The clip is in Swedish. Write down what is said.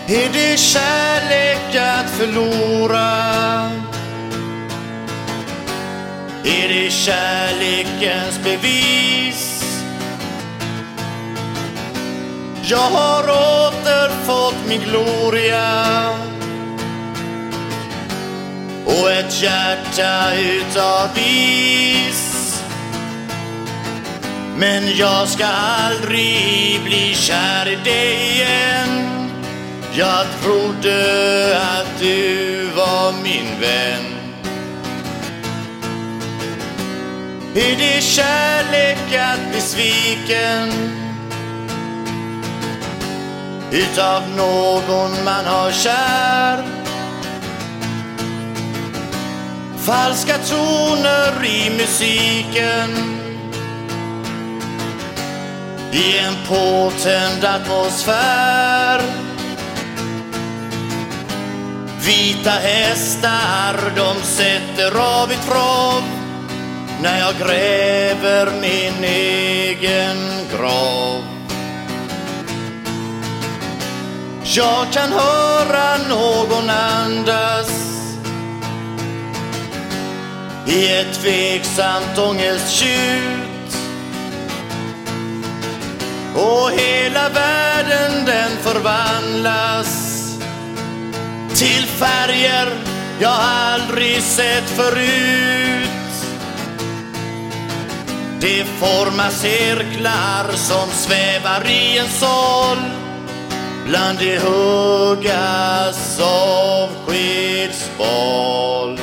Är det kärlek att förlora? Är det kärlekens bevis? Jag har återfått min gloria och ett hjärta utav is. Men jag ska aldrig bli kär i dig igen. Jag trodde att du var min vän. Är det kärlek att bli sviken utav någon man har kär? Falska toner i musiken, i en påtänd atmosfär. Vita hästar, de sätter av i trav när jag gräver min egen grav. Jag kan höra någon andas i ett tveksamt ångesttjut, och hela världen den förvandlas till färger jag aldrig sett förut. Det formar cirklar som svävar i en sål bland det högas avskedsbal.